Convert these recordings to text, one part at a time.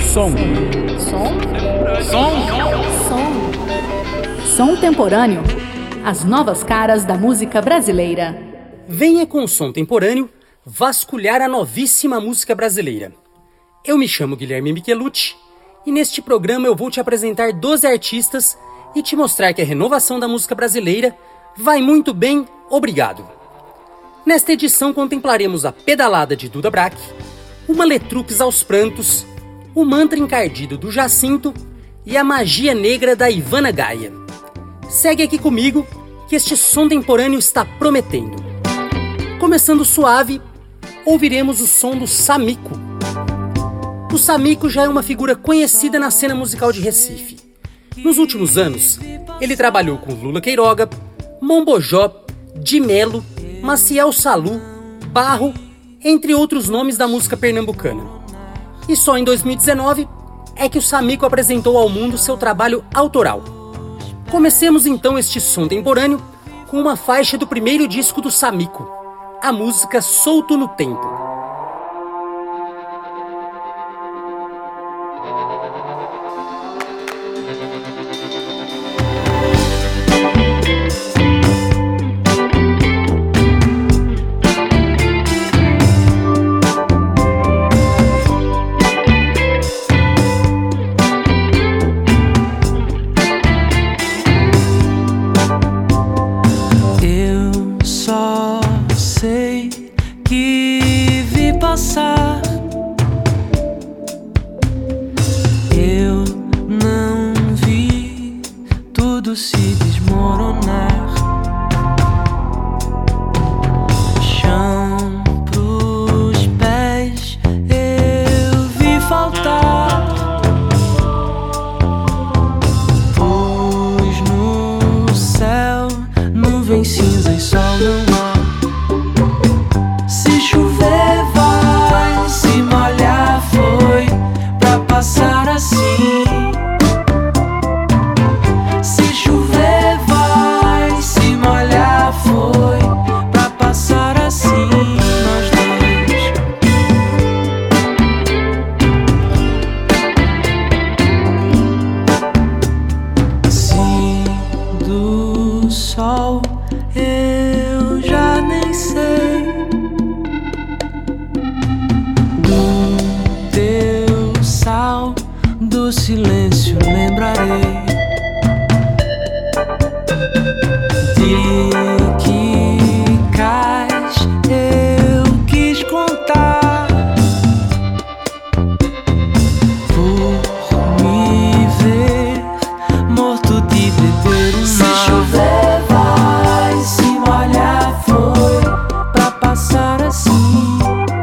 Som. Som temporâneo. As novas caras da música brasileira. Venha com o Som Temporâneo vasculhar a novíssima música brasileira. Eu me chamo Guilherme Michelucci e neste programa eu vou te apresentar 12 artistas e te mostrar que a renovação da música brasileira vai muito bem, obrigado. Nesta edição contemplaremos a pedalada de Duda Brack, uma Letrux aos prantos, o mantra encardido do Jacinto e a magia negra da Ivana Gaia. Segue aqui comigo que este som temporâneo está prometendo. Começando suave, ouviremos o som do Samico. O Samico já é uma figura conhecida na cena musical de Recife. Nos últimos anos, ele trabalhou com Lula Queiroga, Mombojó, Di Melo, Maciel Salu, Barro, entre outros nomes da música pernambucana. E só em 2019 é que o Samico apresentou ao mundo seu trabalho autoral. Comecemos então este som temporâneo com uma faixa do primeiro disco do Samico, a música Solto no Tempo. Eu não vi tudo se desmoronar. Chão pros pés eu vi faltar. Pois no céu nuvens cinzas e sol não há. Se chover vai, se molhar foi pra passar assim. Se chover vai, se molhar foi pra passar assim. Nós dois. Sim, do sol eu já nem sei. Do teu sal, do silêncio lembrarei. De que cais eu quis contar. Por me ver morto de beber o mar. Se chover vai, se molhar foi pra passar assim.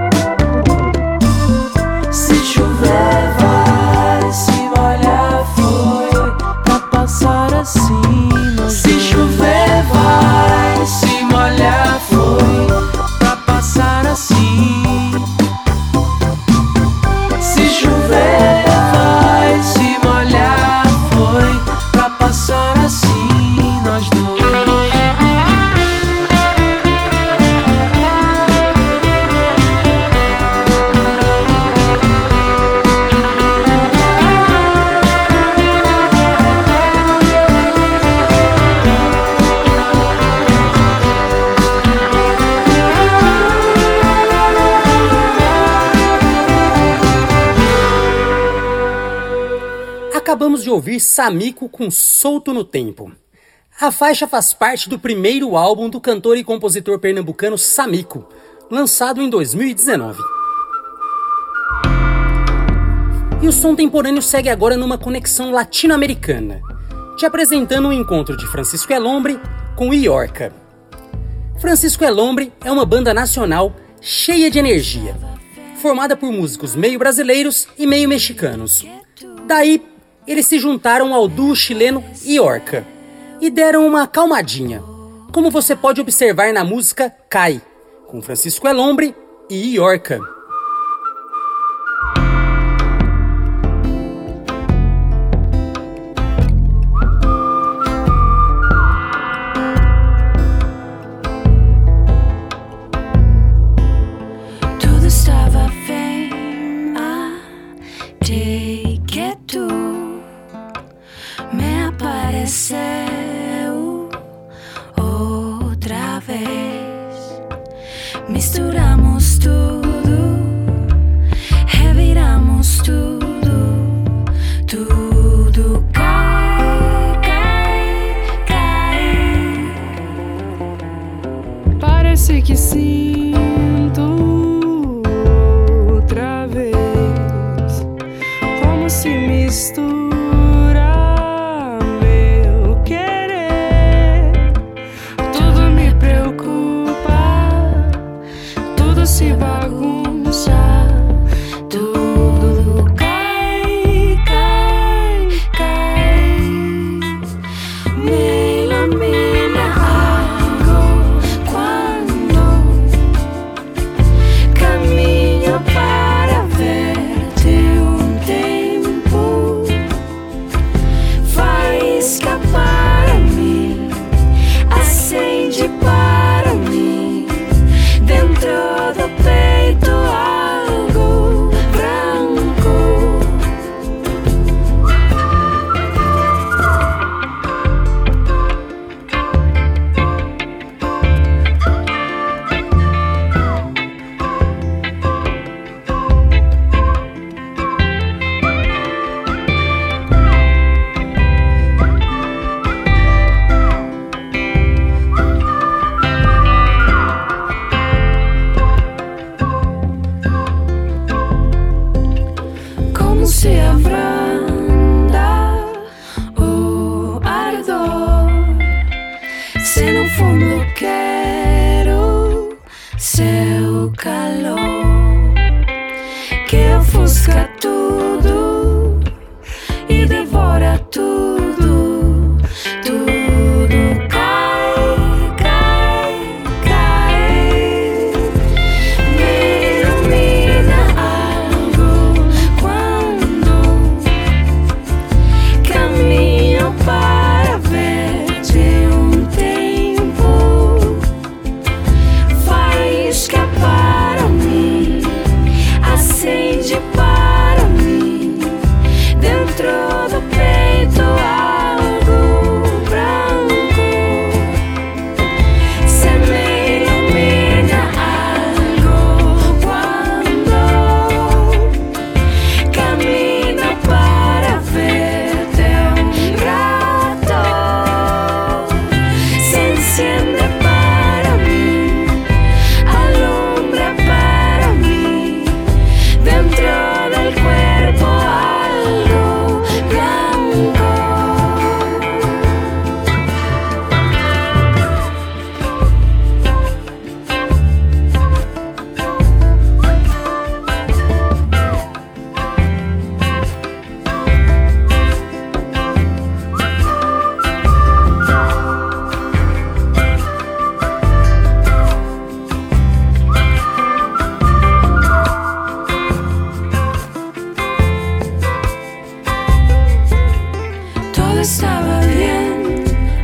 Se chover vai, se molhar foi pra passar assim. Se chover vai, se molhar foi pra passar assim. Se chover vai, se molhar foi pra passar assim. Nós dois. Acabamos de ouvir Samico com Solto no Tempo. A faixa faz parte do primeiro álbum do cantor e compositor pernambucano Samico, lançado em 2019. E o som temporâneo segue agora numa conexão latino-americana, te apresentando um encontro de Francisco Elombre com Iorca. Francisco Elombre é uma banda nacional cheia de energia, formada por músicos meio brasileiros e meio mexicanos. Daí, eles se juntaram ao duo chileno Iorca e deram uma acalmadinha, como você pode observar na música Cai, com Francisco Elombre e Iorca. Tudo estava bem até mas tudo cai, cai, cai. Parece que sinto outra vez como se mistura meu querer. Tudo me preocupa, tudo se bagunça, tudo cai, cai, cai. Me ilumina algo quando caminho para ver-te tempo. Faísca para mim, acende para mim, dentro do peito algo branco. Como se abranda o ardor, se no fundo quero seu calor, que ofusca tudo e devora tudo, tudo cai, cai, cai. Me ilumina algo quando caminho para ver-te tempo. Faísca para mim, acende para mim, dentro do peito algo branco. Se me ilumina algo quando caminho para ver-te rato. Se enciende para mim, alumbra para mim, dentro del cuerpo algo blanco. Todo estaba bien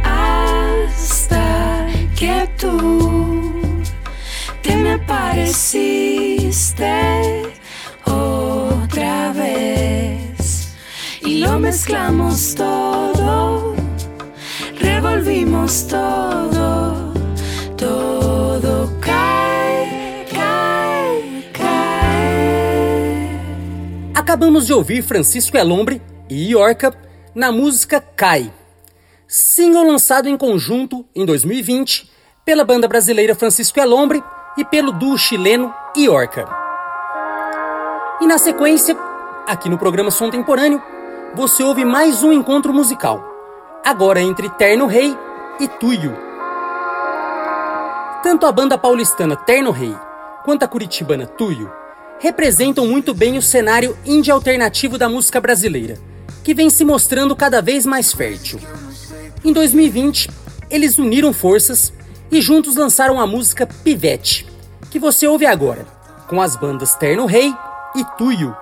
hasta que tú te me apareciste otra vez y lo mezclamos todo, revolvimos todo, todo cae, cae, cae. Acabamos de ouvir Francisco Elombre e Iorca na música Cai, single lançado em conjunto em 2020 pela banda brasileira Francisco Elombre e pelo duo chileno Iorca. E na sequência, aqui no programa Som Temporâneo, você ouve mais um encontro musical, agora entre Terno Rei e Tuyo. Tanto a banda paulistana Terno Rei quanto a curitibana Tuyo representam muito bem o cenário indie alternativo da música brasileira, que vem se mostrando cada vez mais fértil. Em 2020, eles uniram forças e juntos lançaram a música Pivete, que você ouve agora, com as bandas Terno Rei e Tuyo.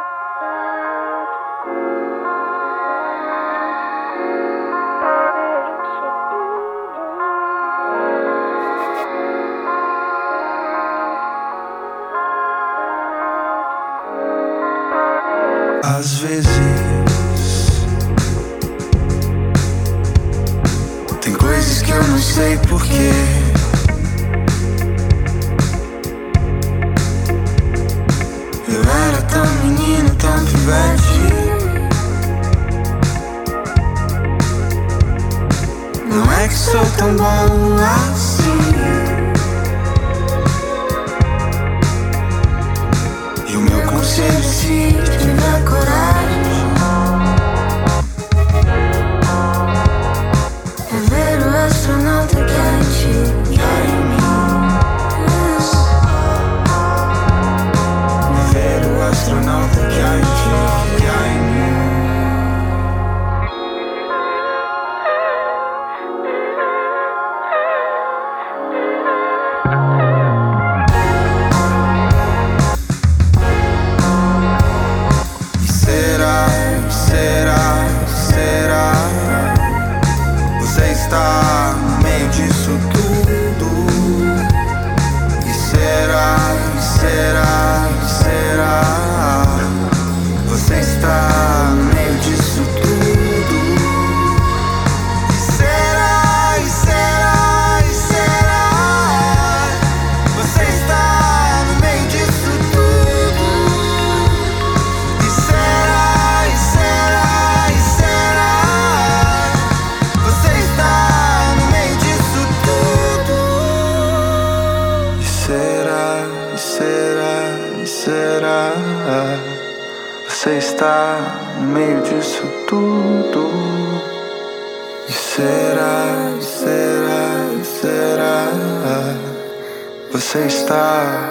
Às vezes tem coisas que eu não sei porquê. Eu era tão menino, tão um pivete. Não é que sou tão bom assim. E o meu conselho, se tiver coragem, é ver o astronauta que há em ti e há em mim. Ver o astronauta que há em ti e há em mim. Você está no meio disso tudo. E será, você está.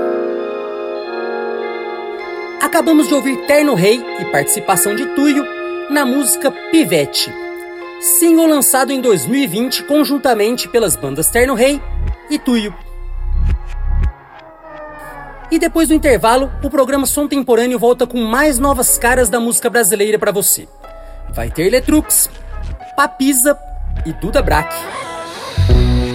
Acabamos de ouvir Terno Rei e participação de Tuyo na música Pivete, single lançado em 2020 conjuntamente pelas bandas Terno Rei e Tuyo. E depois do intervalo, o programa Som Temporâneo volta com mais novas caras da música brasileira pra você. Vai ter Letrux, Papisa e Duda Brack.